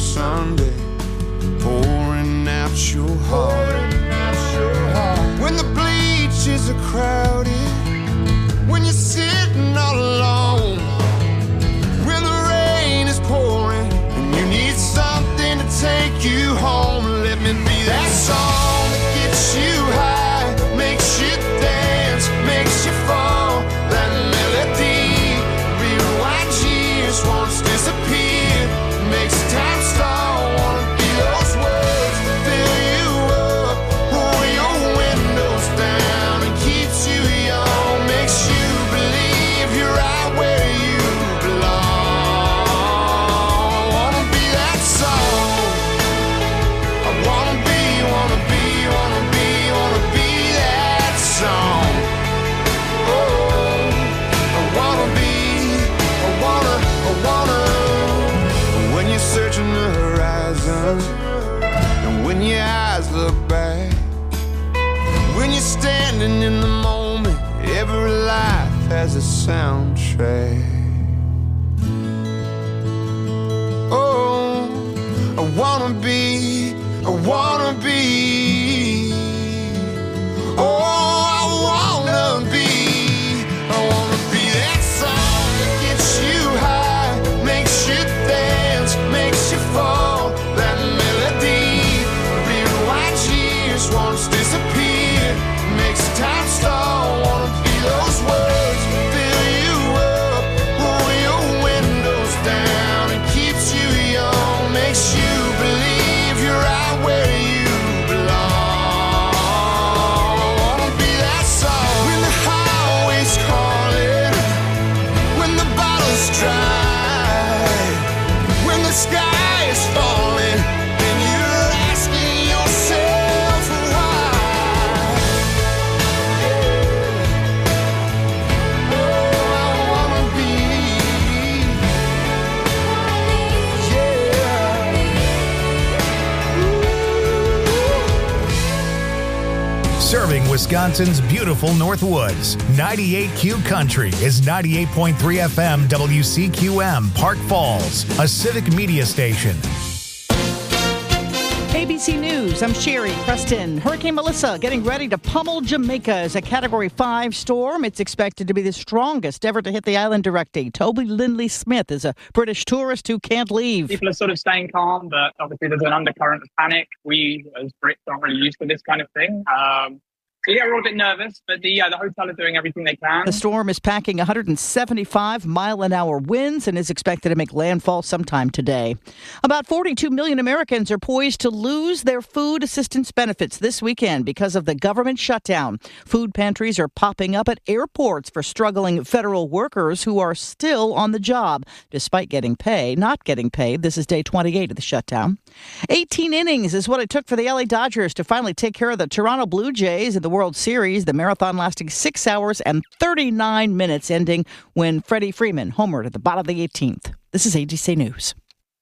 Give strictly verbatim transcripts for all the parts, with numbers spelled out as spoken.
Sunday, pouring out your heart. When the bleachers are crowded, when you're sitting all alone, when the rain is pouring and you need something to take you home, let me be that song that gets you high, makes you dance, makes you fall. That melody, rewind years, won't disappear, makes time stall. Wanna be those words that fill you up, roll your windows down and keeps you young, makes you believe you're right where you belong. I wanna be that song. I wanna be, wanna be, wanna be, wanna be that song. Oh, I wanna be, I wanna, I wanna. When you're searching the horizon, and when your eyes look back, when you're standing in the moment, every life has a soundtrack. Oh, I wanna be, I wanna be. Oh, I wanna be, I wanna be that song that gets you high, makes you dance, makes you fall. That melody, rewind years, won't disappear, makes time stall. Wanna be those words that fill you up, roll your windows down and keeps you young, makes you believe you're right where you belong. I wanna be that song when the highway's calling, when the bottle's dry, when the sky is falling and you're asking yourself why. Yeah. Oh, I wanna be. Yeah. Serving Wisconsin's beautiful North Woods, ninety-eight Q Country is ninety-eight point three F M W C Q M, Park Falls, a civic media station. A B C News, I'm Sherry Preston. Hurricane Melissa getting ready to pummel Jamaica as a Category five storm. It's expected to be the strongest ever to hit the island directly. Toby Lindley Smith is a British tourist who can't leave. People are sort of staying calm, but obviously there's an undercurrent of panic. We, as Brits, aren't really used to this kind of thing. Um, so yeah, we're all a bit nervous, but the, uh, the hotel is doing everything they can. The storm is packing one hundred seventy-five mile an hour winds and is expected to make landfall sometime today. About forty-two million Americans are poised to lose their food assistance benefits this weekend because of the government shutdown. Food pantries are popping up at airports for struggling federal workers who are still on the job, despite getting pay, not getting paid. This is day twenty-eight of the shutdown. eighteen innings is what it took for the L A Dodgers to finally take care of the Toronto Blue Jays in the World Series, the marathon lasting six hours and thirty-nine minutes, ending when Freddie Freeman homered at the bottom of the eighteenth. This is A B C News.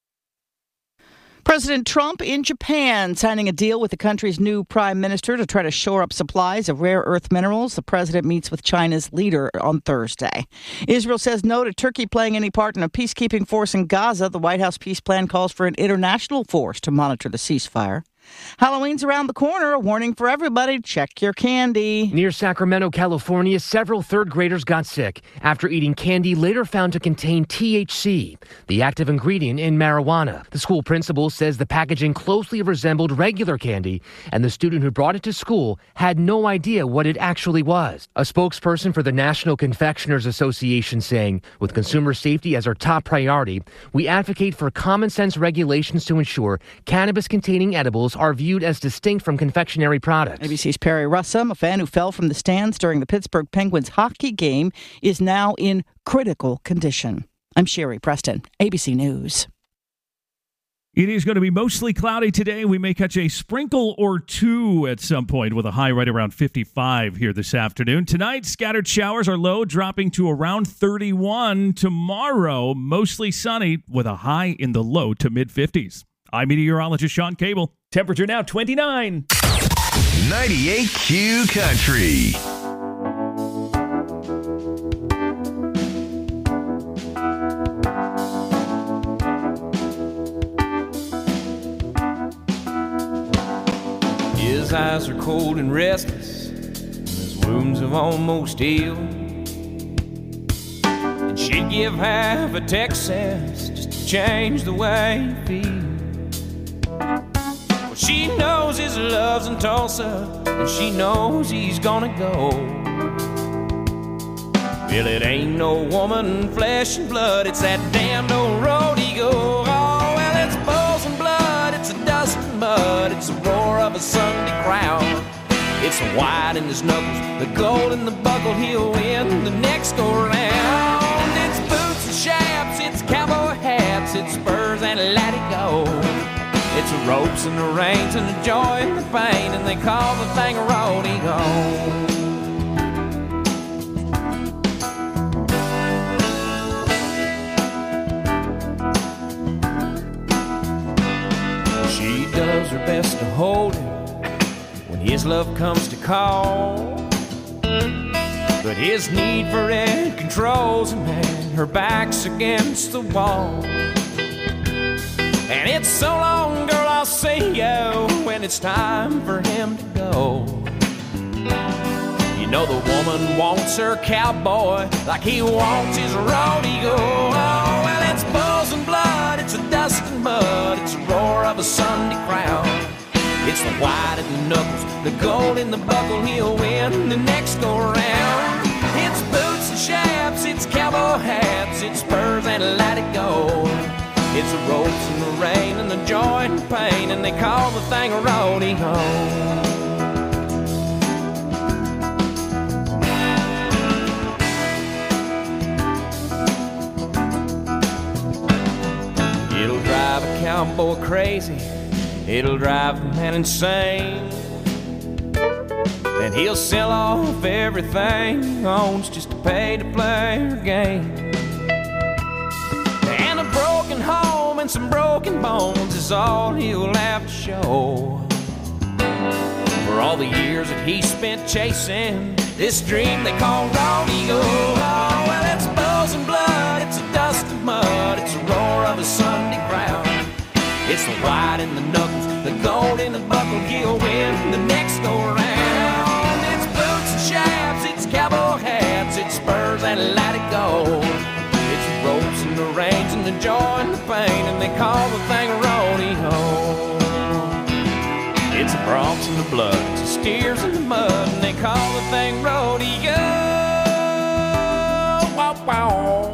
President Trump in Japan signing a deal with the country's new prime minister to try to shore up supplies of rare earth minerals. The president meets with China's leader on Thursday. Israel says no to Turkey playing any part in a peacekeeping force in Gaza. The White House peace plan calls for an international force to monitor the ceasefire. Halloween's around the corner. A warning for everybody. Check your candy. Near Sacramento, California, several third graders got sick after eating candy later found to contain T H C, the active ingredient in marijuana. The school principal says the packaging closely resembled regular candy, and the student who brought it to school had no idea what it actually was. A spokesperson for the National Confectioners Association saying, with consumer safety as our top priority, we advocate for common sense regulations to ensure cannabis-containing edibles are viewed as distinct from confectionery products. A B C's Perry Russum, a fan who fell from the stands during the Pittsburgh Penguins hockey game, is now in critical condition. I'm Sherry Preston, A B C News. It is going to be mostly cloudy today. We may catch a sprinkle or two at some point with a high right around fifty-five here this afternoon. Tonight, scattered showers are low, dropping to around thirty-one. Tomorrow, mostly sunny with a high in the low to mid-fifties. I'm meteorologist Sean Cable. Temperature now twenty-nine. ninety-eight Q Country. eyes are cold and restless, and his wounds have almost healed. And she'd give half a Texas just to change the way he feels. Well, she knows his love's in Tulsa, and she knows he's gonna go. Well, it ain't no woman, flesh and blood, it's that damned old road he go. Oh, well, it's bulls and blood, it's a dust and mud, it's the roar of a Sunday crowd. It's the white in his knuckles, the gold in the buckle, he'll win the next go round. It's boots and chaps, it's cowboy hats, it's spurs and let it go. It's the ropes and the reins and the joy and the pain, and they call the thing a rodeo. Does her best to hold him when his love comes to call, but his need for it controls him, and her back's against the wall. And it's so long, girl, I'll see you when it's time for him to go. You know the woman wants her cowboy like he wants his rodeo. Oh, well, it's bulls and blood, it's a dust and mud, it's a roar of a Sunday crowd. It's the white in the knuckles, the gold in the buckle, he'll win the next go round. It's boots and chaps, it's cowboy hats, it's spurs and let it go. It's the ropes and the rain and the joy and the pain, and they call the thing a rodeo. It'll drive a cowboy crazy, it'll drive the man insane, and he'll sell off everything he owns just to pay to play her game. And a broken home and some broken bones is all he'll have to show for all the years that he spent chasing this dream they call rodeo. Oh, well, it's bulls and blood, it's a dust and mud, it's a roar of a Sunday crowd. It's the white in the knuckles, the gold in the buckle, he'll win the next go round. It's boots and chaps, it's cowboy hats, it's spurs and let it go. It's the ropes and the reins and the joy and the pain, and they call the thing a rodeo. It's the broncs and the blood, it's the steers in the mud, and they call the thing rodeo. Wow, wow.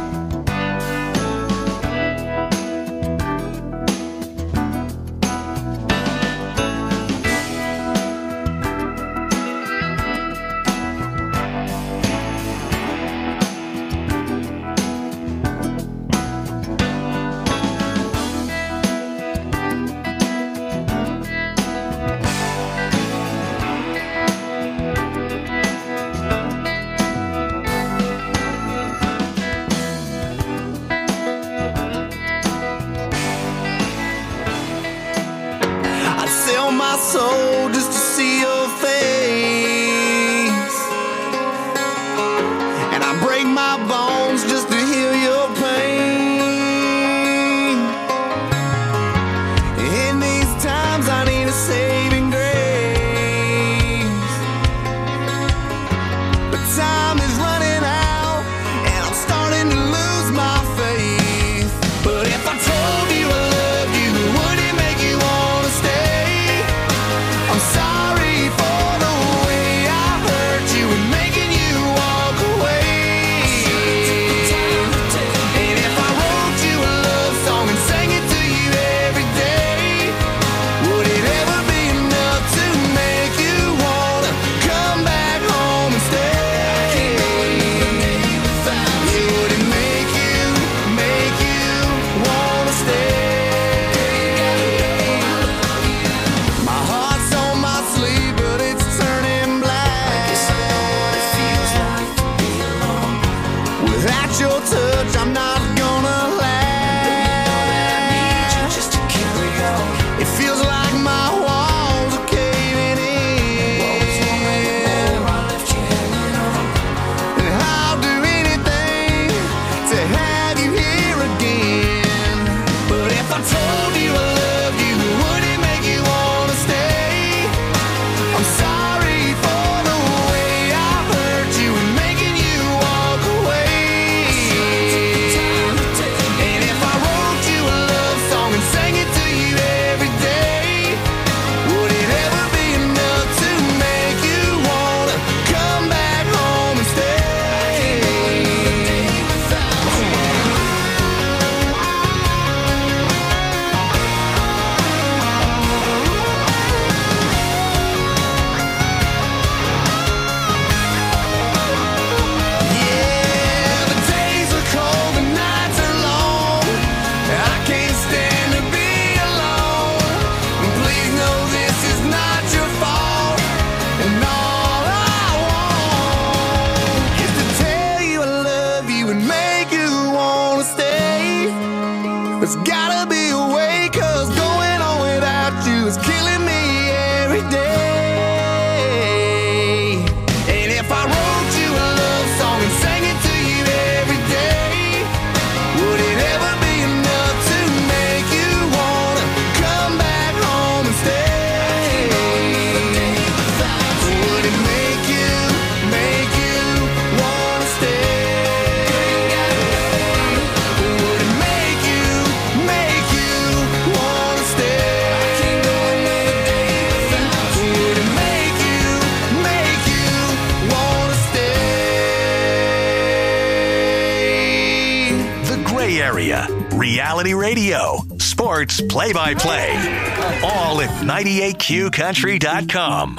soul just to see your face, and I break my bones just to heal your pain. In these times I need a saving grace, but time is running out and I'm starting to lose my faith. But if I told you I loved you, would it make you want to stay? I'm sorry for the way I hurt you and making you walk away. Bay Area. Reality radio, sports play-by-play. All at ninety-eight Q country dot com.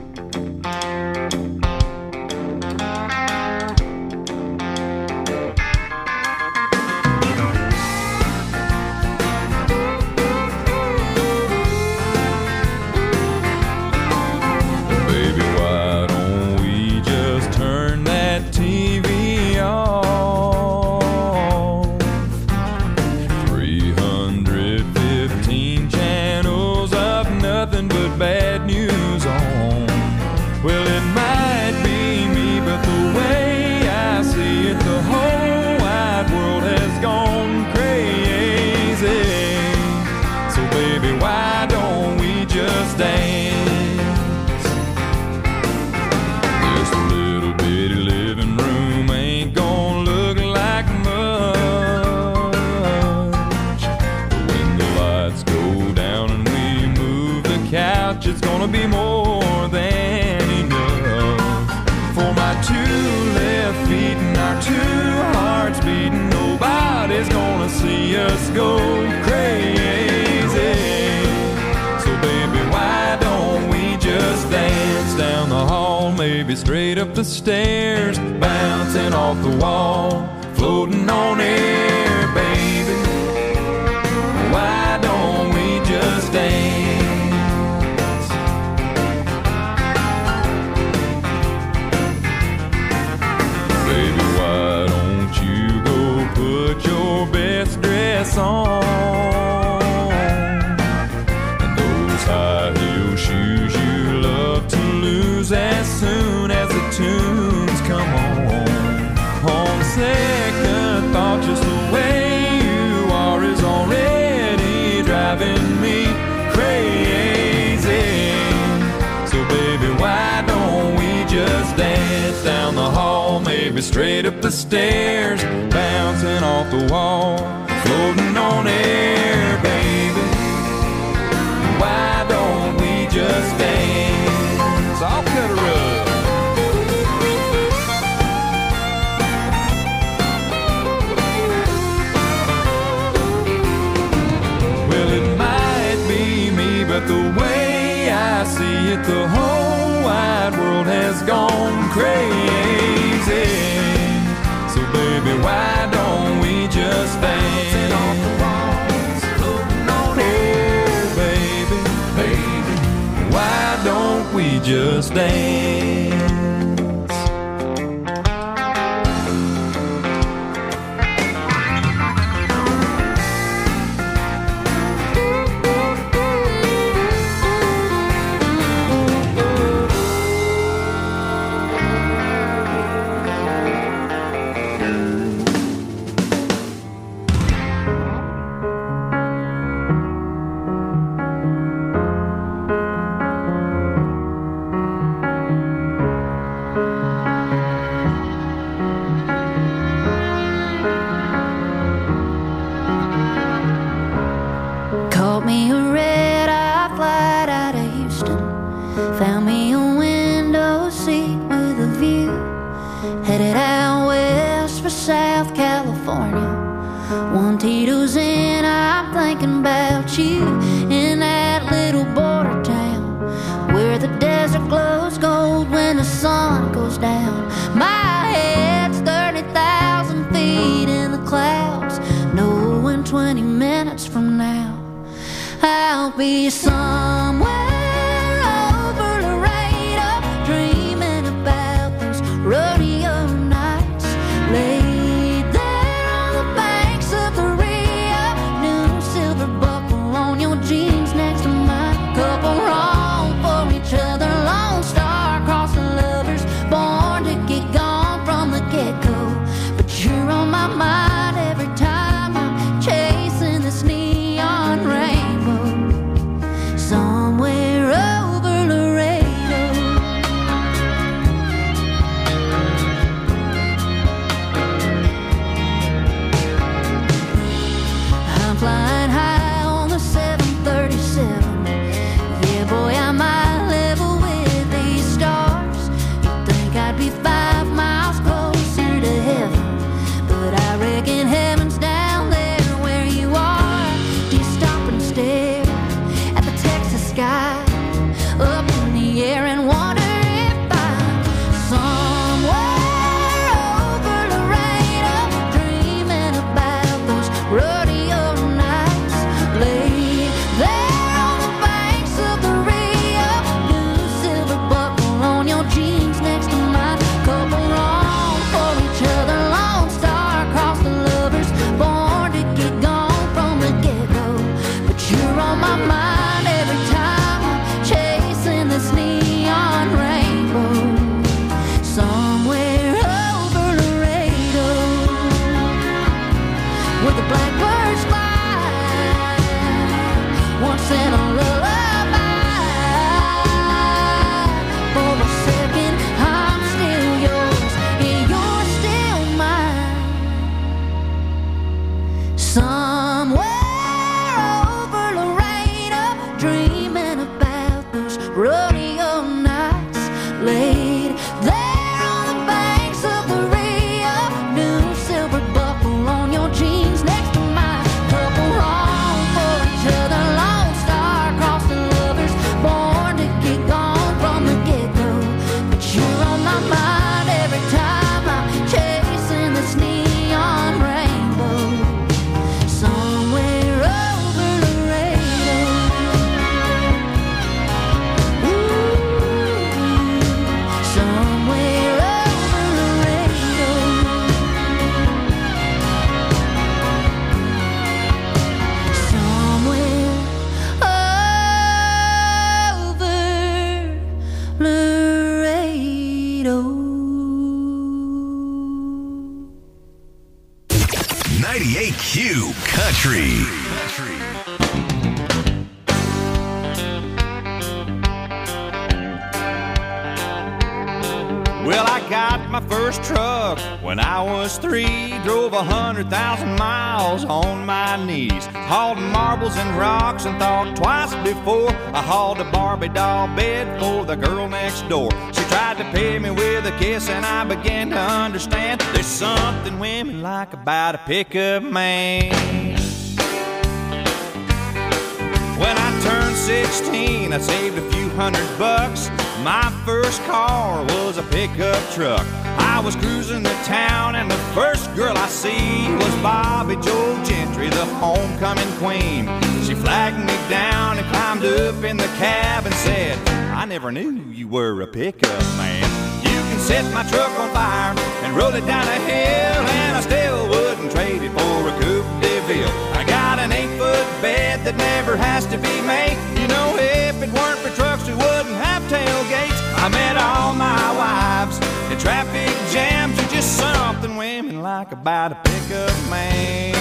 It's gonna be more than enough for my two left feet and our two hearts beating. Nobody's gonna see us go crazy. So baby, why don't we just dance down the hall, maybe straight up the stairs, bouncing off the wall, floating on air, baby. Why don't we just dance? Put your best dress on and those high heel shoes you love to lose as soon as the tunes come on. On second thought, just the way you are is already driving me crazy. So baby, why don't we just dance down the hall, maybe straight up the stairs, bouncing off the wall, floating on air, baby. Why don't we just dance? I'll cut a rug. Well, it might be me, but the way I see it, the whole wide world has gone crazy. So baby, why don't we just dance off the walls, floating on air, baby, baby. Why don't we just dance? Caught me a red-eye flight out of Houston. Found me a window seat with a view. Headed out west for South California. One Tito's in, I'm thinking about you. In that little border town where the desert glows gold when the sun goes down. My head's thirty thousand feet in the clouds, knowing twenty minutes from now I'll be somewhere over Laredo, dreaming about those rodeo nights. Laid there on the banks of the Rio, new silver buckle on your jeans next to mine. Couple wrong for each other, Lone Star crossing lovers, born to get gone from the get-go. But you're on my mind every time I'm chasing this neon rainbow. Some ninety-eight Q Country. Well, I got my first truck when I was three. Drove a hundred thousand miles on my knees. Hauled marbles and rocks and thought twice before I hauled a Barbie doll bed for the girl next door. She tried to pay me with a kiss and I began to understand there's something women like about a pickup man. When I turned sixteen, I saved a few hundred bucks. My first car was a pickup truck. I was cruising the town and the first girl I see was Bobby Joe Gentry, the homecoming queen. She flagged me down and climbed up in the cab and said, I never knew you were a pickup man. You can set my truck on fire and roll it down a hill, and I still wouldn't trade it for a Coupe de Ville. I got an eight-foot bed that never has to be made. You know, if it weren't for trucks, we wouldn't have tailgates. I met all my wives in traffic jams. Are just something women like about a pickup man.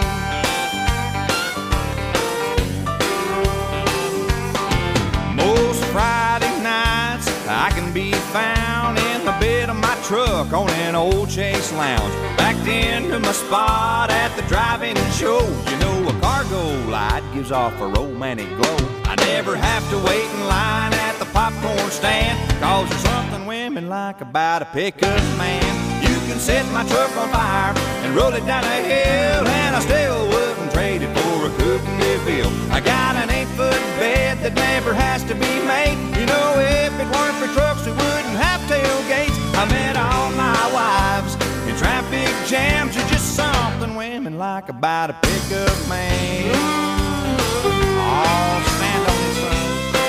Most Friday nights I can be found in the bed of my truck on an old Chase Lounge, backed into my spot at the drive-in show. You know, a cargo light gives off a romantic glow. I never have to wait in line at the popcorn stand, cause there's something women like about a pickup man. You can set my truck on fire and roll it down a hill, and I still wouldn't trade it for a Coupe de Ville. I got an eight-foot bed that never has to be made. You know, if it weren't for trucks, we wouldn't have tailgates. I met all my wives in traffic jams. Are just something women like about a pickup man. Oh, stand on this one.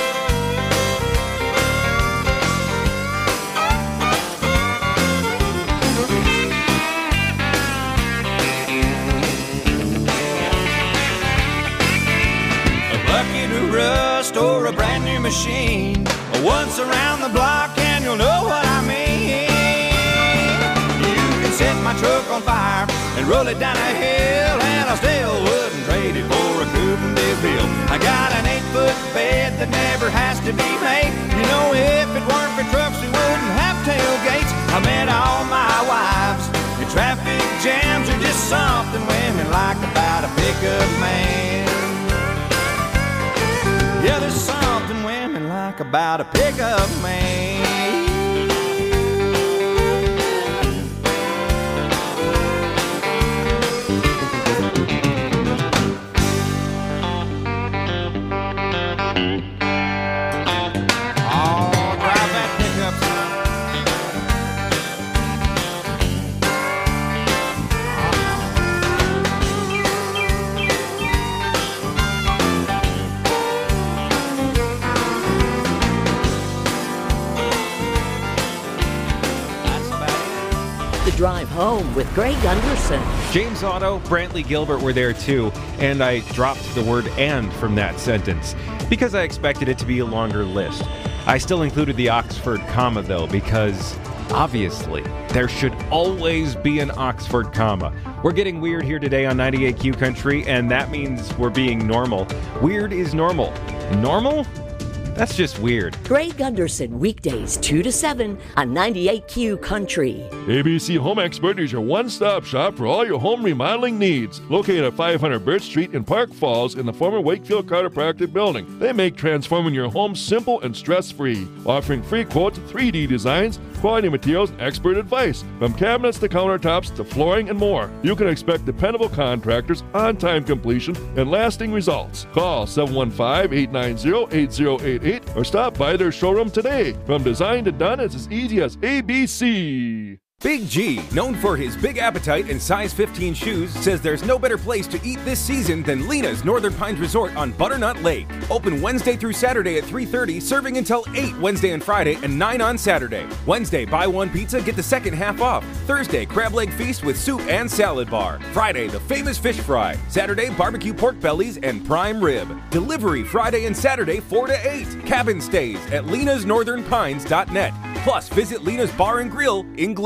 A bucket of rust or a brand new machine, once around the block and you'll know what I mean. You can set my truck on fire and roll it down a hill, and I still wouldn't trade it for a Coupe de Ville. I got an eight-foot bed that never has to be made. You know, if it weren't for trucks, we wouldn't have tailgates. I met all my wives in traffic jams. Are just something women like about a pickup man. Yeah, there's something women like about a pickup man. Drive home with Greg Gunderson. James Otto, Brantley Gilbert were there too, and I dropped the word "and" from that sentence because I expected it to be a longer list. I still included the Oxford comma though, because obviously there should always be an Oxford comma. We're getting weird here today on ninety-eight Q Country, and that means we're being normal. Weird is normal. Normal? That's just weird. Greg Gunderson, weekdays two to seven on ninety-eight Q Country. A B C Home Expert is your one-stop shop for all your home remodeling needs. Located at five hundred Birch Street in Park Falls in the former Wakefield Chiropractic Building. They make transforming your home simple and stress-free. Offering free quotes, three D designs, quality materials, and expert advice. From cabinets to countertops to flooring and more. You can expect dependable contractors, on-time completion, and lasting results. Call seven one five, eight nine zero, eight zero eight eight or stop by their showroom today. From design to done, it's as easy as A B C. Big G, known for his big appetite and size fifteen shoes, says there's no better place to eat this season than Lena's Northern Pines Resort on Butternut Lake. Open Wednesday through Saturday at three thirty, serving until eight Wednesday and Friday and nine on Saturday. Wednesday, buy one pizza, get the second half off. Thursday, crab leg feast with soup and salad bar. Friday, the famous fish fry. Saturday, barbecue pork bellies and prime rib. Delivery Friday and Saturday four to eight. Cabin stays at lenas northern pines dot net. Plus, visit Lena's Bar and Grill in Glidden.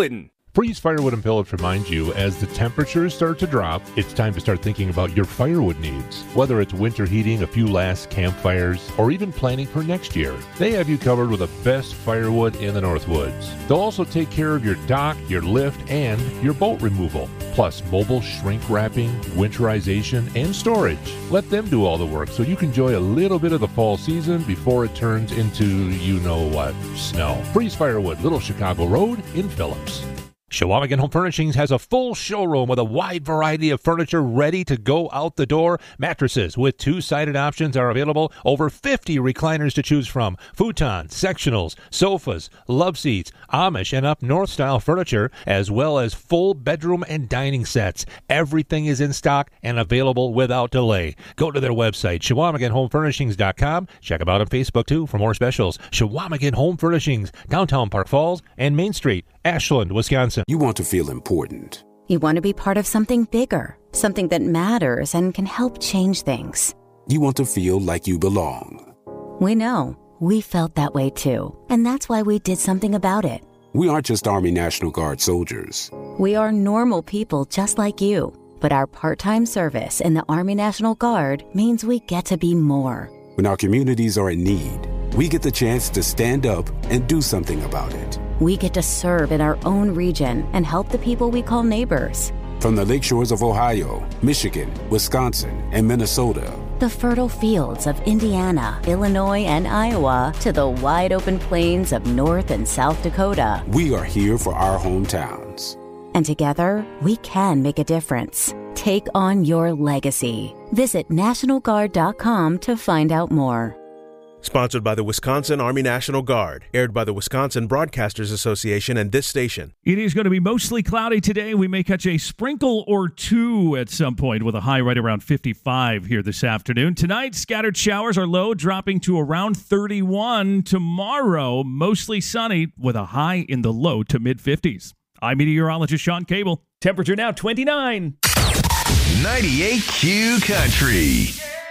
Freeze Firewood and Pellets reminds you, as the temperatures start to drop, it's time to start thinking about your firewood needs. Whether it's winter heating, a few last campfires, or even planning for next year, they have you covered with the best firewood in the Northwoods. They'll also take care of your dock, your lift, and your boat removal, plus mobile shrink wrapping, winterization, and storage. Let them do all the work so you can enjoy a little bit of the fall season before it turns into you-know-what, snow. Freeze Firewood, Little Chicago Road in Phillips. Chequamegon Home Furnishings has a full showroom with a wide variety of furniture ready to go out the door. Mattresses with two-sided options are available. Over fifty recliners to choose from. Futons, sectionals, sofas, love seats, Amish and up north style furniture, as well as full bedroom and dining sets. Everything is in stock and available without delay. Go to their website, Chequamegon Home Furnishings dot com. Check them out on Facebook, too, for more specials. Chequamegon Home Furnishings, downtown Park Falls and Main Street, Ashland, Wisconsin. You want to feel important. You want to be part of something bigger, something that matters and can help change things. You want to feel like you belong. We know. We felt that way too. And that's why we did something about it. We aren't just Army National Guard soldiers. We are normal people just like you. But our part-time service in the Army National Guard means we get to be more. When our communities are in need, we get the chance to stand up and do something about it. We get to serve in our own region and help the people we call neighbors. From the lakeshores of Ohio, Michigan, Wisconsin, and Minnesota, the fertile fields of Indiana, Illinois, and Iowa, to the wide open plains of North and South Dakota, we are here for our hometowns. And together, we can make a difference. Take on your legacy. Visit National Guard dot com to find out more. Sponsored by the Wisconsin Army National Guard. Aired by the Wisconsin Broadcasters Association and this station. It is going to be mostly cloudy today. We may catch a sprinkle or two at some point with a high right around fifty-five here this afternoon. Tonight, scattered showers are low, dropping to around thirty-one. Tomorrow, mostly sunny with a high in the low to mid-fifties. I'm meteorologist Sean Cable. Temperature now twenty-nine. ninety-eight Q Country.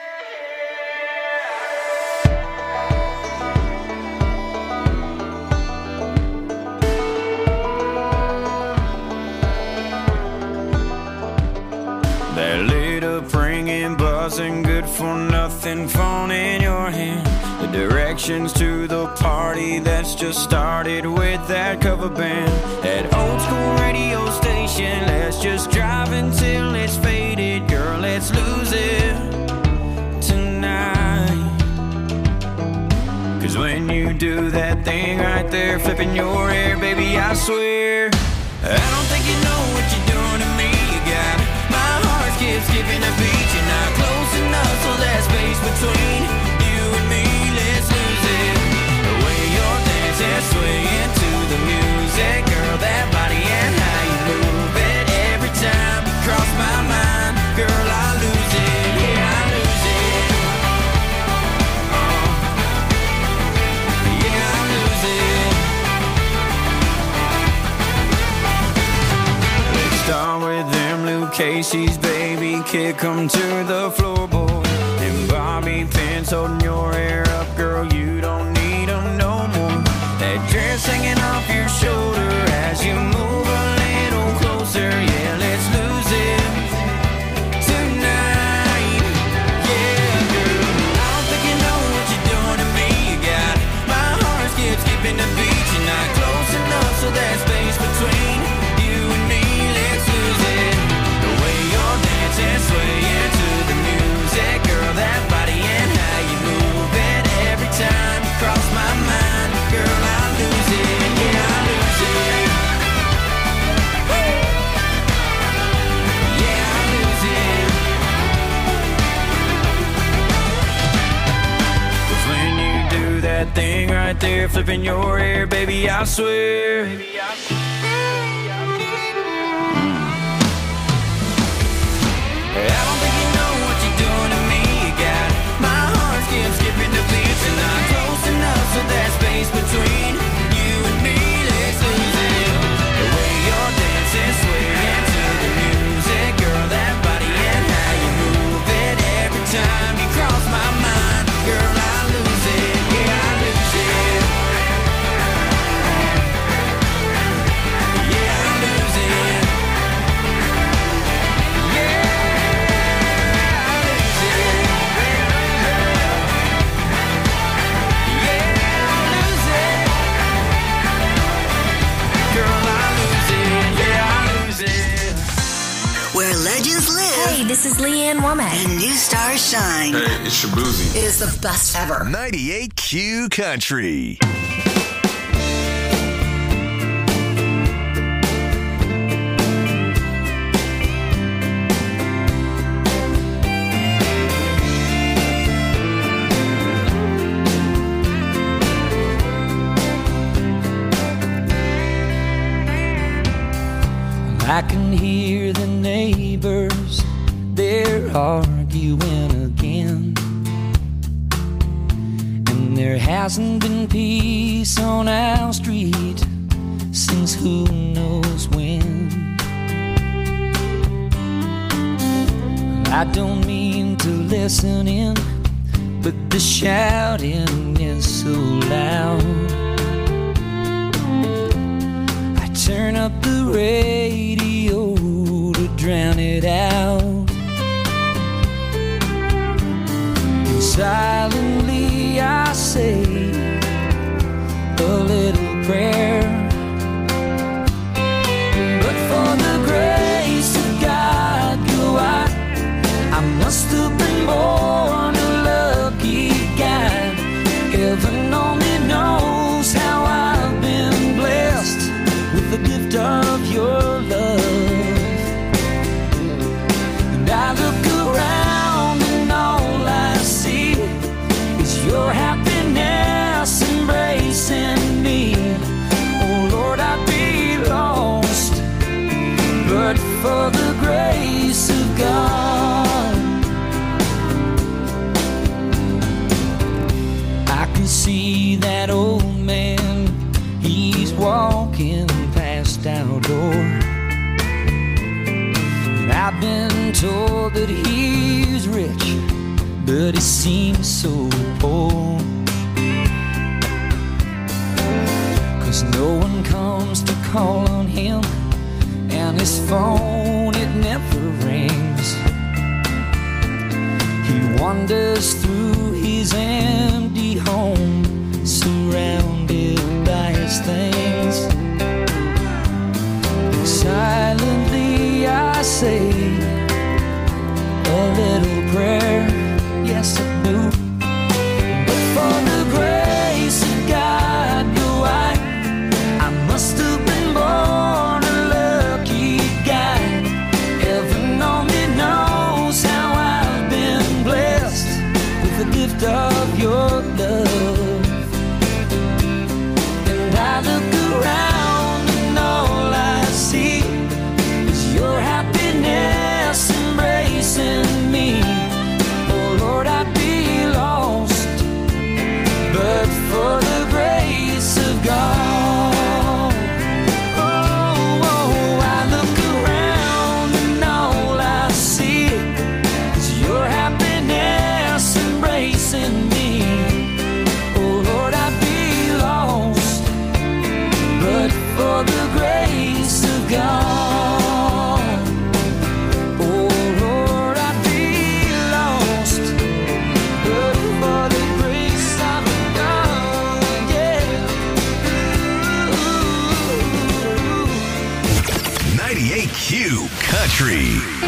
That lit up ringing, buzzing, good for nothing phone in your hand. The directions to the party that's just started with that cover band. That old school radio station, let's just drive until it's faded. Girl, let's lose it tonight. Cause when you do that thing right there, flipping your hair, baby, I swear I don't think you know what you're doing to me. You got my heart skips skipping a beat. You're not close enough, so that space between you and me, let's lose it. The way you're dancing, swaying to the music, girl, that body and how you move it. Every time you cross my mind, girl, I lose it. Yeah, I lose it. Oh. Yeah, I lose it. Let's start with them Luke Casey's, baby, kick 'em to the floorboard. And Bobby pins holding your hair up, girl, you don't need 'em no more. That dress hanging off your shoulder as you move a little closer. Yeah, let's lose it tonight. Yeah, girl, I don't think you know what you're doing to me. You got my heart skips skipping the beat. You're not close enough, so that space between you and me, let's lose it. The way you're dancing, swaying to the music, girl, that body and how you move it. Every time you cross my mind, girl, I lose it. Yeah, I lose it. Woo! Yeah, I lose it. 'Cause when you do that thing right there, flipping your hair, baby, I swear. Baby, I swear. I don't think you know what you're doing to me. You got my heart skips skipping the beats. You're not close enough, so that space between you and me, let's lose it. The way you're dancing, swaying to the music, girl, that body and how you move it. Every time you cross my mind, girl, I lose it. Yeah, I lose it. Where legends live. Hey, this is Leanne Womack. And new stars shine. Hey, it's Shabuzi. It is the best ever. ninety-eight Q Country. I can hear the neighbors, they're arguing again. And there hasn't been peace on our street since who knows when. I don't mean to listen in, but the shouting is so loud. Turn up the radio to drown it out. And silently I say a little prayer. But for the grace of God, go I, I must have been born a lucky guy. Heaven only knows how I've been blessed with the gift of your love. And I look around and all I see is your happiness embracing me. Oh Lord, I'd be lost but for the grace of God. I can see that old man, he's walking past our door. And I've been told that he's rich, but he seems so poor. 'Cause no one comes to call on him, and his phone, it never rings. He wanders through his empty home, surrounded by his things. Silently I say a little prayer, yes I do. But for the grace of God, go I, I must have been born a lucky guy. Heaven only knows how I've been blessed with the gift of your love. And I look around and all I see is your happiness embracing me. Oh Lord, I'd be lost but for the grace of God. Oh, oh, I look around and all I see is your happiness embracing me. Oh Lord, I'd be lost but for the grace of God. Oh Lord, I'd be lost but for the grace of God. Yeah. ninety-eight Q Country.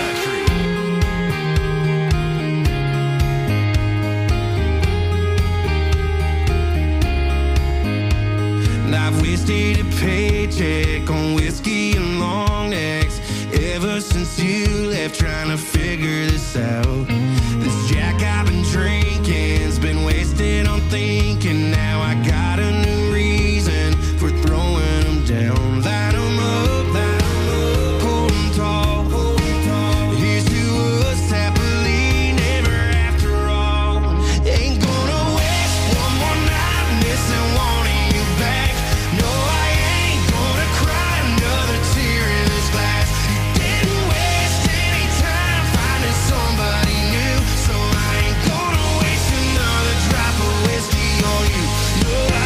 And I've wasted a paycheck on whiskey and long necks ever since you left, trying to figure this out. This Jack I've been drinking's been wasted on thinking. Now I got a new reason for throwing them down. Line 'em up, line 'em up, hold 'em tall, hold 'em tall. Here's to us happily never after all. Ain't gonna waste one more night missing wanting you back. No, I ain't gonna cry another tear in this glass. Didn't waste any time finding somebody new, so I ain't gonna waste another drop of whiskey on you. No, I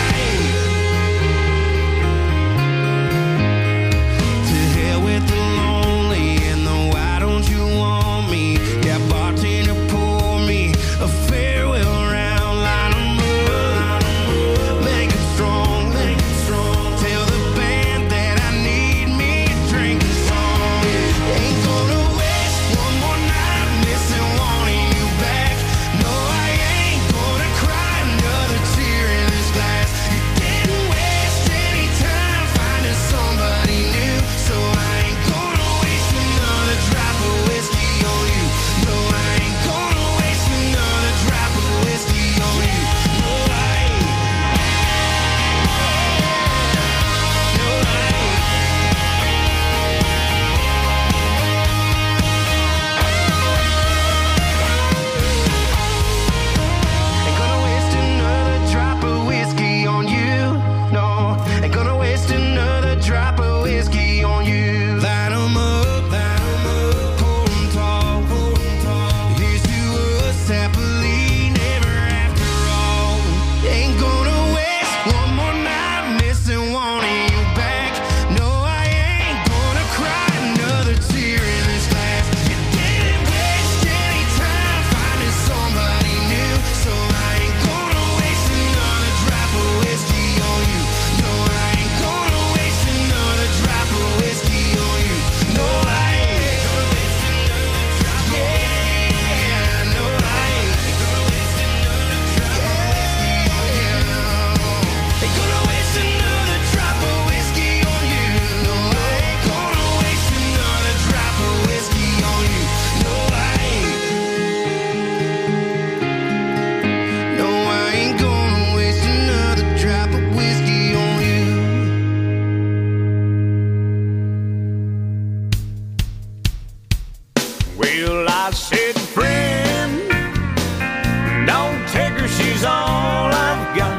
Well, I said, friend, don't take her, she's all I've got.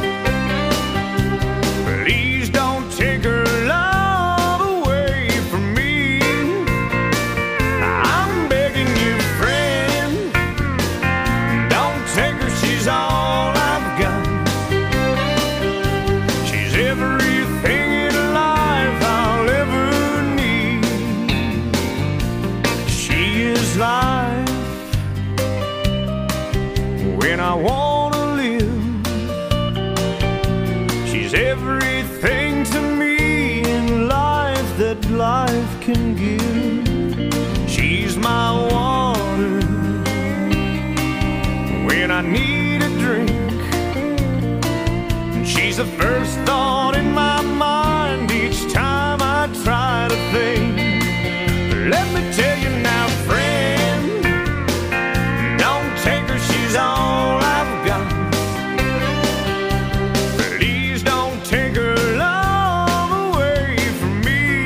Please don't take her love away from me. I'm begging you, friend, don't take her, she's all I've got. She's everything in life I'll ever need. She is life when I wanna live. She's everything to me in life that life can give. She's my water when I need a drink. And she's the first thought in my mind each time I try to think. Let me tell you now, friend, don't take her, she's all I've got. Please don't take her love away from me.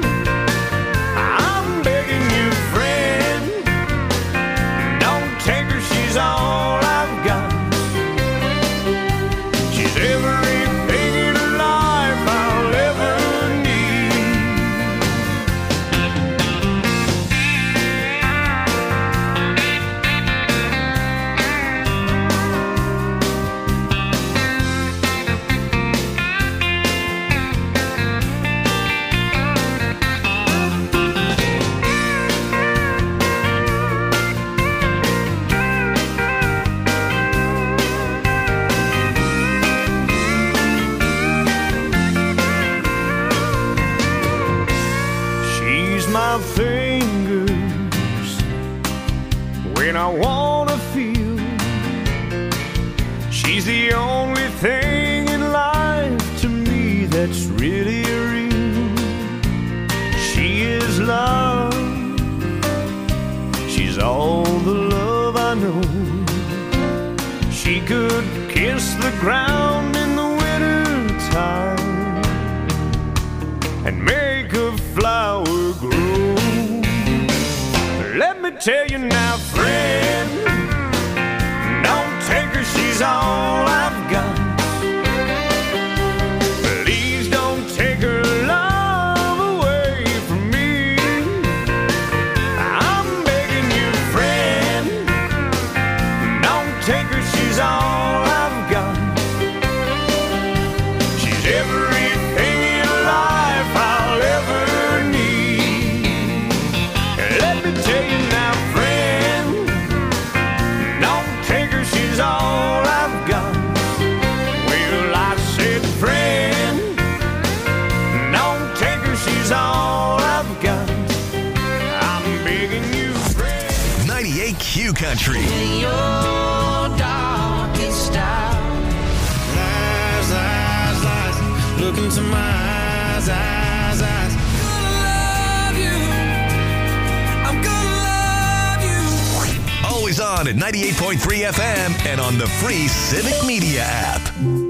I'm begging you, friend, don't take her, she's all I've got. She's everything in life I'll ever need. She's my fingers when I wanna feel. She's the only thing in life to me that's really real. She is love. She's all the love I know. She could kiss the ground in the winter time and make a flower grow. Let me tell you now, friend, don't take her, she's all I've got. Please don't take her love away from me. I'm begging you, friend, don't take her, she's all I've got. She's everything in life I'll ever need. Let me tell you now, friend, don't take her, she's all I've got. Well, I said, friend, don't take her, she's all I've got. I'm begging you, friend. ninety-eight Q Country. In your darkest hour, lies, lies, lies. Look into my eyes, eyes, eyes. I'm gonna love you. Always on at ninety-eight point three F M and on the free Civic Media app.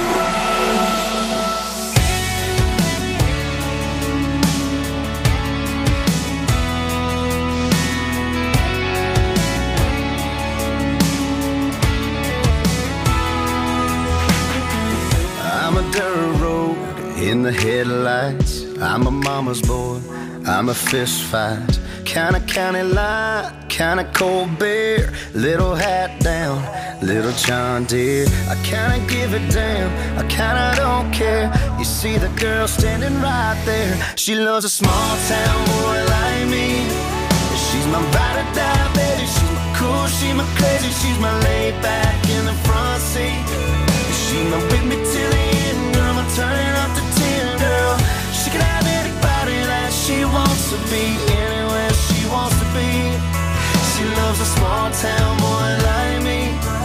I'm a dirt road in the headlights. I'm a mama's boy. I'm a fist fight. Kinda county line, kinda cold beer. Little hat down, little John Deere. I kinda give a damn, I kinda don't care. You see the girl standing right there. She loves a small town boy like me. She's my ride or die, baby. She's my cool, she's my crazy. She's my laid back in the front seat. She's my with me till the end, girl. I'm turning up to ten, girl. She can have anybody that she wants to be, anywhere she wants to be. She loves a small town boy like me.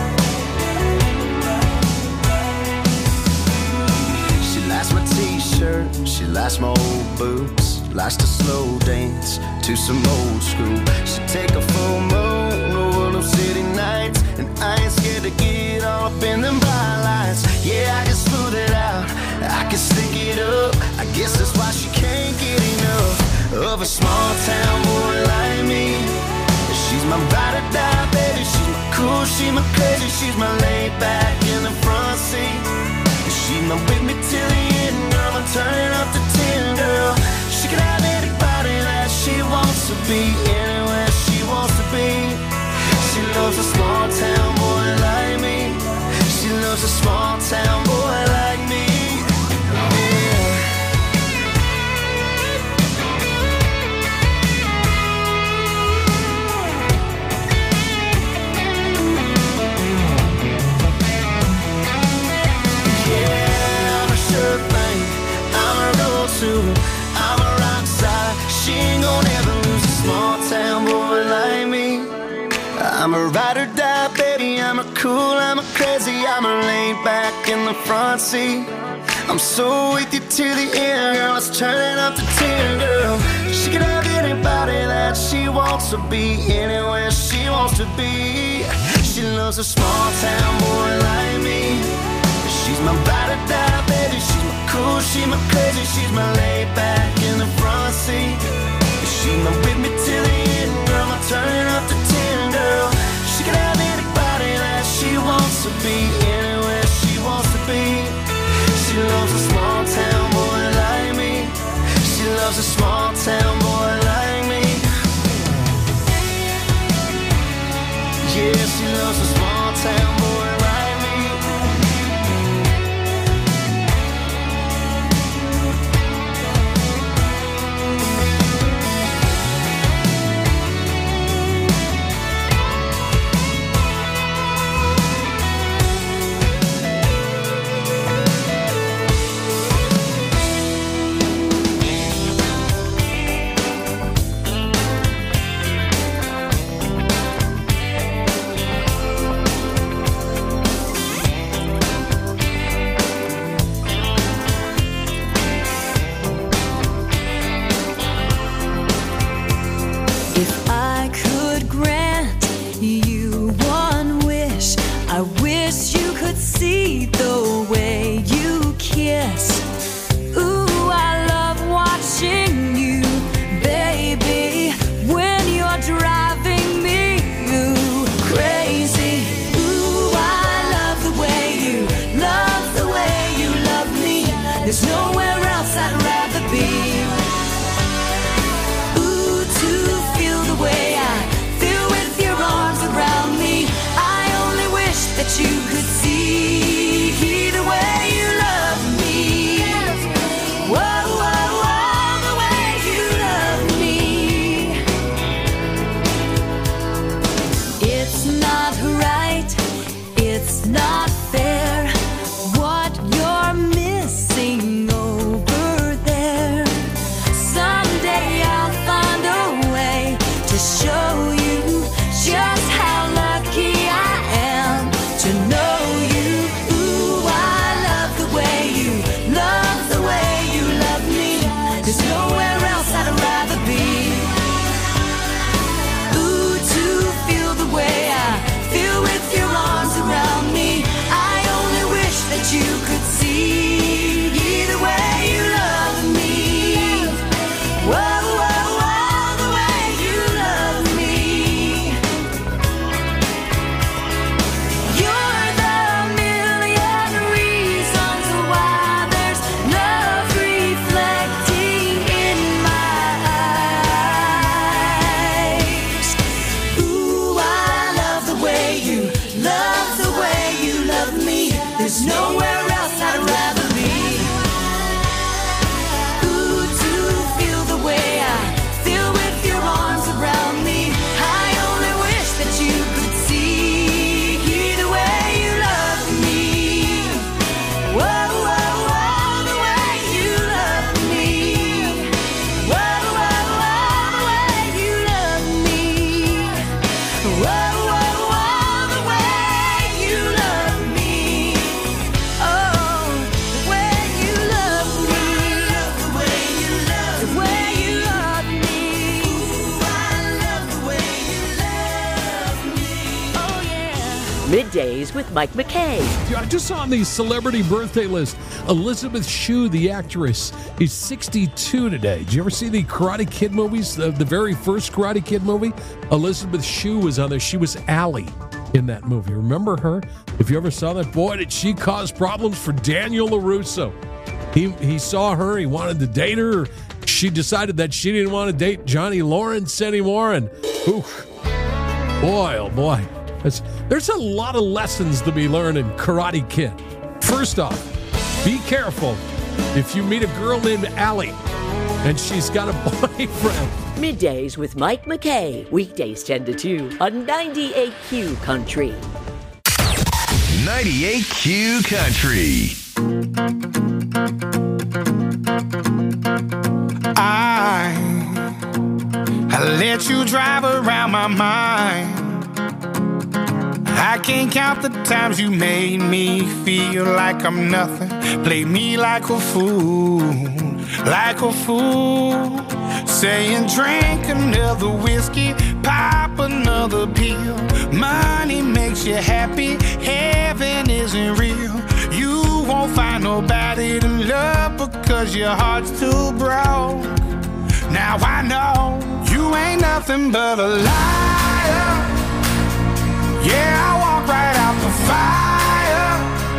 She likes my t-shirt, she likes my old boots, likes to slow dance to some old school. She take a full moon over those city nights, and I ain't scared to get all up in them bright lights. Yeah, I can smooth it out, I can stick it up. I guess that's why she can't get enough of a small town boy like me. cool, she my crazy, she's my laid back in the front seat. She my with me till the end, girl, I'm turning up to ten, girl. She can have anybody that she wants to be, anywhere she wants to be. She loves a small town boy like me. She loves a small town boy like me. I'm a rock star. She ain't gonna ever lose a small town boy like me. I'm a ride or die, baby. I'm a cool, I'm a crazy. I'm a laid back in the front seat. I'm so with you to the end, girl. Let's turn it up to ten, girl. She can have anybody that she wants to be, anywhere she wants to be. She loves a small town boy like me. She's my ride or die, baby. She's my cool, she's my crazy. She's my laid back in the front seat. She's my with me till the end, girl. I'm turning up to ten, girl. She can have anybody that she wants to be, anywhere she wants to be. She loves a small town boy like me. She loves a small town boy like me. Yeah, she loves a small town boy like me. If I could grant you one wish, I wish you could see the way you kiss. Ooh, I love watching you, baby, when you're driving me ooh, crazy. Ooh, I love the way you, love the way you love me. There's nowhere else I'd rather be. That you could see the way you love me. Whoa, whoa, whoa, the way you love me. It's not right, it's not fair, what you're missing over there. Someday I'll find a way to show you just how lucky I am to know you. Ooh, I love the way you, love the way you love me. There's nowhere else I'd rather be. Ooh, to feel the way I feel with your arms around me. I only wish that you could see the way you love me. Whoa, whoa, whoa, the way you love me. You're the million reasons why there's love reflecting in my eyes. Ooh, I love the way you, love the way you love me. There's nowhere else I'd rather be. Ooh, to feel the way I feel with your arms around me. I only wish that you could see the way you love me. Whoa, whoa, whoa, the way you love me. Whoa, whoa, whoa, the way you love me. Whoa, whoa, whoa, the way you love me. Oh, the way you love me. The way you love me. The way you love me. Ooh, I love the way you love me. Oh, yeah. Middays with Mike McKay. Yeah, I just saw on the celebrity birthday list, Elizabeth Shue, the actress, is sixty-two today. Did you ever see the Karate Kid movies, the, the very first Karate Kid movie? Elizabeth Shue was on there. She was Allie. in that movie. Remember her? If you ever saw that, boy, did she cause problems for Daniel LaRusso. He he saw her, he wanted to date her. She decided that she didn't want to date Johnny Lawrence anymore, and oof, boy, oh boy. That's, there's a lot of lessons to be learned in Karate Kid. First off, be careful if you meet a girl named Allie and she's got a boyfriend. Middays with Mike McKay. Weekdays ten to two on ninety-eight Q Country. ninety-eight Q Country. I, I let you drive around my mind. I can't count the times you made me feel like I'm nothing. Play me like a fool, like a fool. Saying drink another whiskey, pop another pill. Money makes you happy, heaven isn't real. You won't find nobody to love because your heart's too broke. Now I know you ain't nothing but a liar. Yeah, I walk right out the fire.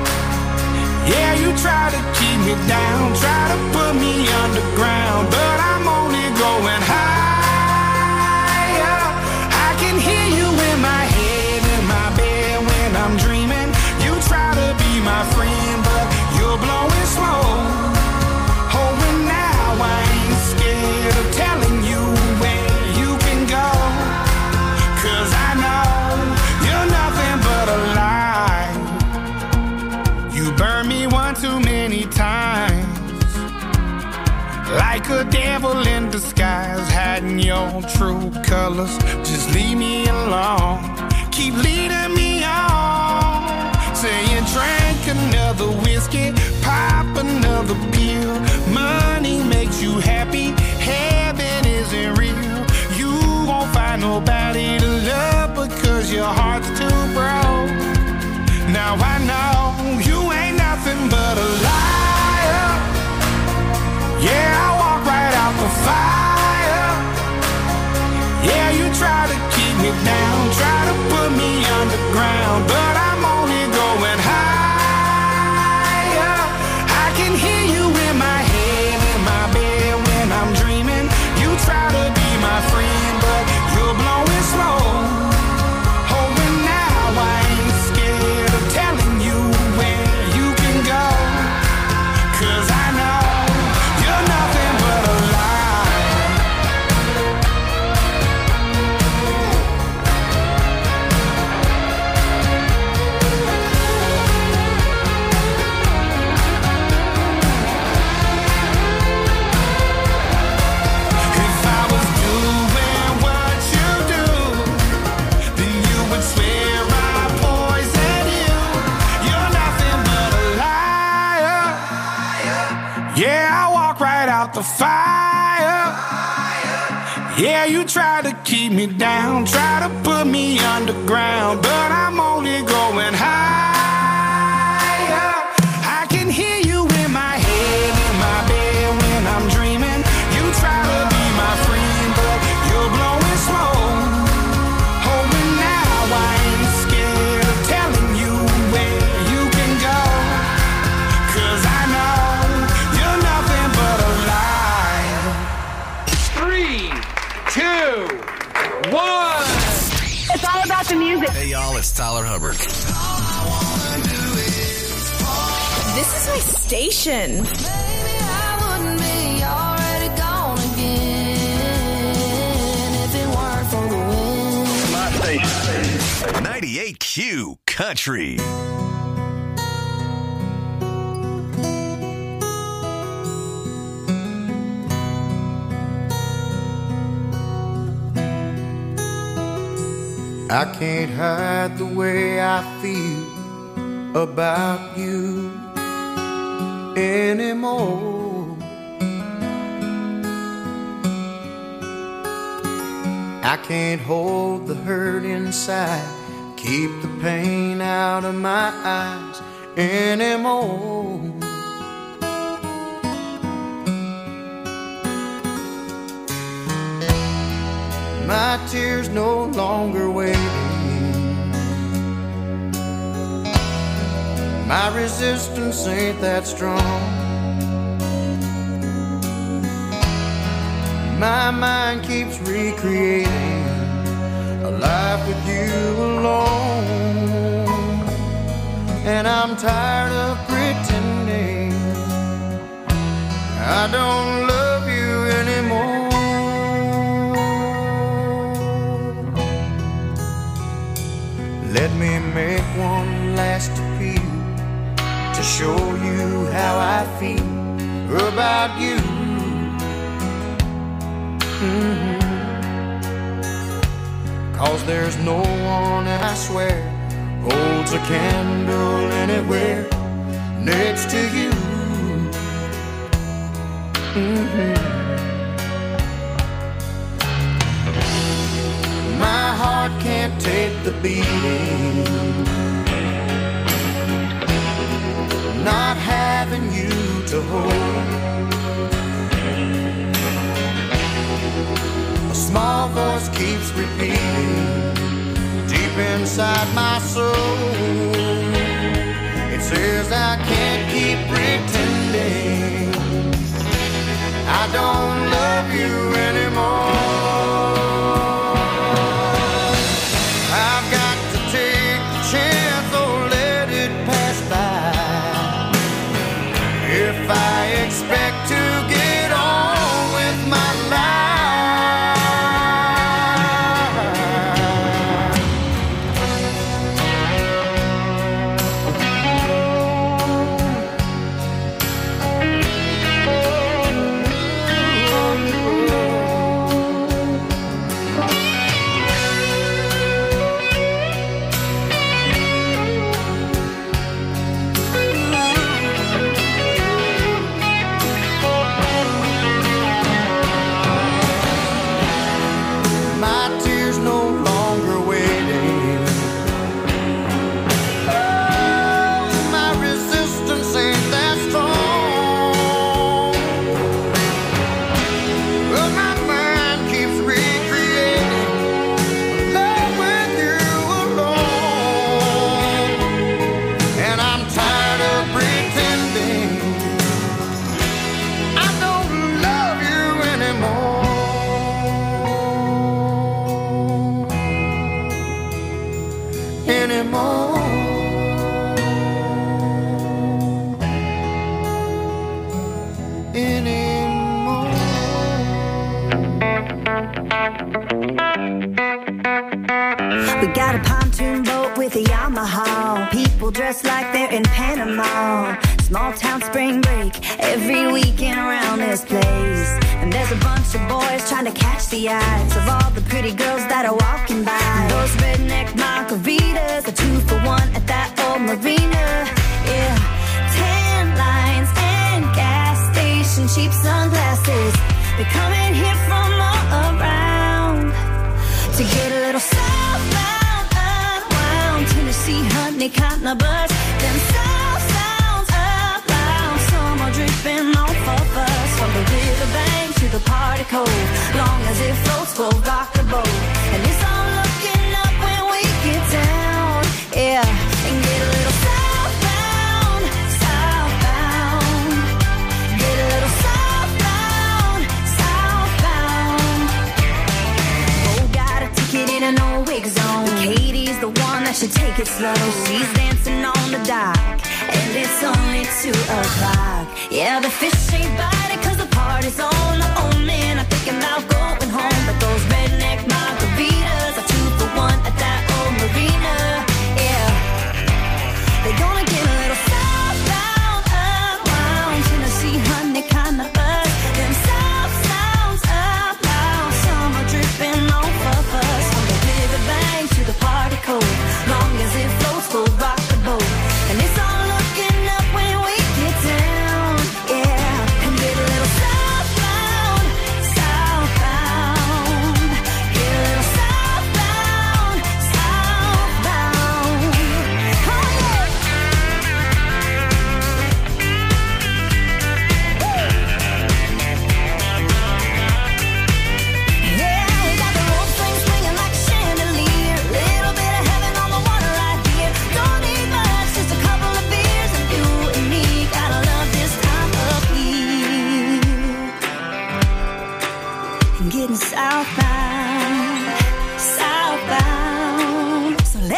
Yeah, you try to keep me down, try to put me underground, but I'm only going higher. I can hear you in my head, in my bed when I'm dreaming. You try to be my friend, but you're blowing smoke. Oh, and now I ain't scared of telling you where you can go, 'cause I know you're nothing but a lie. You burned me one too many times, like a devil in disguise, hiding your true colors. Just leave me alone, keep leading me on. Saying drink another whiskey, pop another pill. Money makes you happy, heaven isn't real. You won't find nobody to love because your heart's too broke. Now I know you ain't nothing but a liar. Yeah, I walk right out the fire. Yeah, you try to keep me down, try to put me underground, but I'm only going higher. I can hear you in my head, in my bed when I'm dreaming. You try to be my friend, but you're blowing smoke. Oh, and now I ain't scared of telling you where you can go, 'cause I know you're nothing but a lie. If I was doing what you do, then you would swear I poisoned you. You're nothing but a liar. Yeah, I walk right out the fire. Yeah, you try to keep me down, try to put me underground, but I'm only going higher. I can hear you in my head, in my bed when I'm dreaming. You try to be my friend, but you're blowing smoke. Oh, and now I ain't scared of telling you where you can go, 'cause I know you're nothing but a lie. Three, two, one. It's all about the music. Hey, y'all, it's Tyler Hubbard. This is my station. Maybe I wouldn't be already gone again if it weren't for the wind. My station. ninety-eight Q Country. I can't hide the way I feel about you anymore. I can't hold the hurt inside, keep the pain out of my eyes anymore. My tears no longer waiting. My resistance ain't that strong. My mind keeps recreating a life with you alone. And I'm tired of pretending I don't love you anymore. Let me make one last appeal to show you how I feel about you. Mm-hmm. Cause there's no one, I swear, holds a candle anywhere next to you. Mm-hmm. My heart can't take the beating, not having you to hold. A small voice keeps repeating deep inside my soul. It says I can't keep pretending I don't love you anymore. I've got to take the chance or let it pass by. If I expect to get on with my life, got a pontoon boat with a Yamaha. People dressed like they're in Panama. Small town spring break every weekend around this place. And there's a bunch of boys trying to catch the eyes of all the pretty girls that are walking by. Those redneck margaritas are two for one at that old marina. Yeah, tan lines and gas station cheap sunglasses. They're coming here from all around to get a little southbound, unwound. Tennessee honey cotton buzz. Them south sounds up loud. Some are dripping off of us. From the riverbank to the party cove. Long as it floats, we'll rock the boat. And it's all looking up when we get down. Yeah, and get a little southbound, southbound. Get a little southbound, southbound. Oh, got a ticket in an old wig zone. Katie's the one that should take it slow. She's dancing on the dock, and it's only two o'clock. Yeah, the fish ain't biting cause the party's on. Oh man, I'm thinking about going home. But those redneck margaritas are two for one at that old marina. Yeah, they're gonna get a little southbound, unwound. Tennessee honey kinda buzz. Them south sounds up loud. Some are dripping off of us. From the riverbank to the party cove. Long as it floats, we'll rock the boat. And it's all looking up when we get down. Yeah, and get a little southbound, southbound.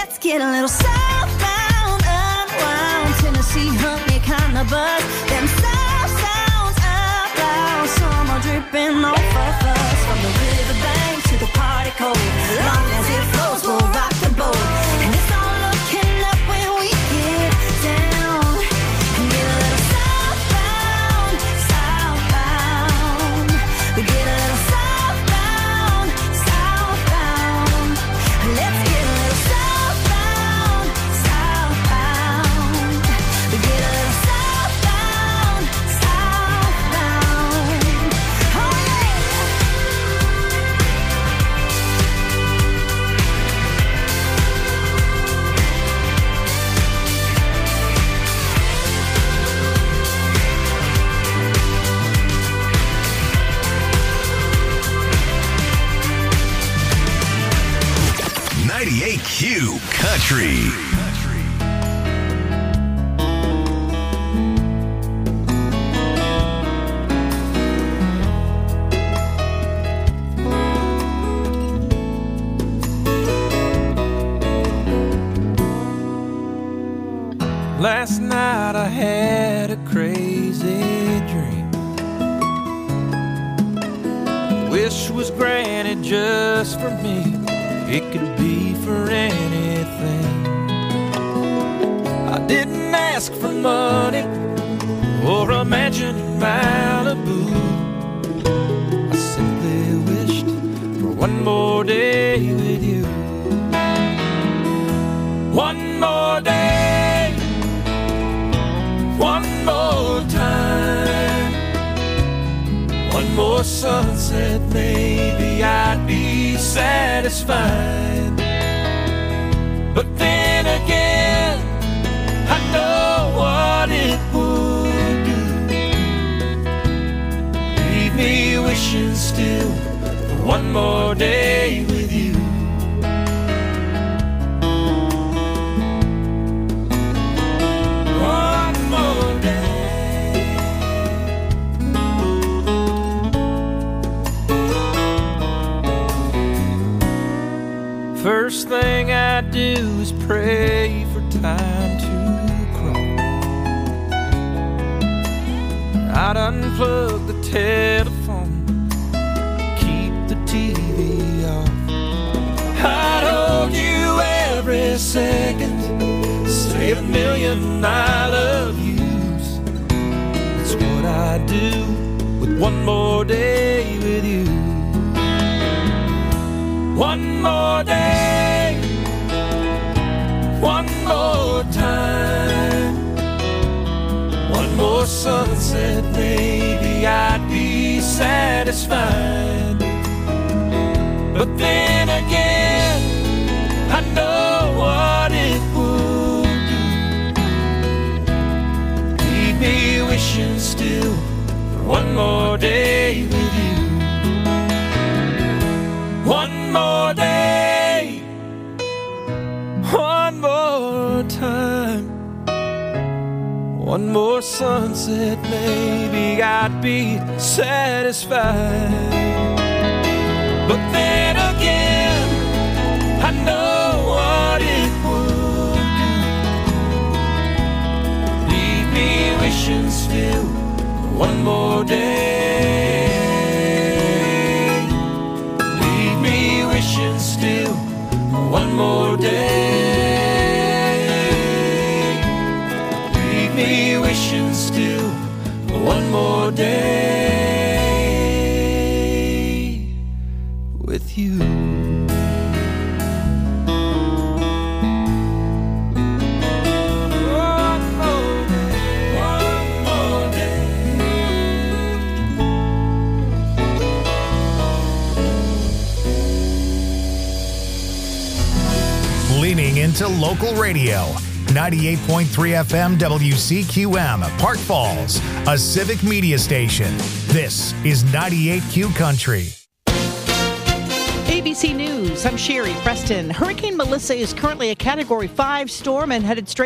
Let's get a little southbound, unwound. Tennessee honey kind of buzz. Them south sounds out loud. Summer dripping off of us. From the riverbank to the party cold. Long as it flows, we'll rock the boat. And it's all looking up when we get down. And get a little southbound, southbound. We get a little southbound, southbound. Let's get a little southbound, southbound. We get a little southbound, southbound. Oh yeah. ninety-eight Q Country. Last night I had a crazy dream. Wish was granted just for me. It could be for anything. I didn't ask for money or a mansion in Malibu. I simply wished for one more day with you. One more day, one more time, one more sunset, maybe I'd be satisfied. But then again, I know what it would do. Leave me wishing still for one more day with you. One more day. First thing I do is pray for time to crawl. I'd unplug the telephone, keep the T V off. I'd hold you every second, say a million I love yous. That's what I do with one more day with you. One more day, one more time, one more sunset, maybe I'd be satisfied. But then again, I know what it would do. Leave me wishing still for one more day with you. One more day, one more time, one more sunset, maybe I'd be satisfied. But then again, I know what it would do. Leave me wishing still for one more day. Leave me wishing still for one more day. Leave me wishing still for one more day with you. Leaning into local radio. ninety-eight point three F M W C Q M, Park Falls, a civic media station. This is ninety-eight Q Country. A B C News, I'm Sherry Preston. Hurricane Melissa is currently a Category five storm and headed straight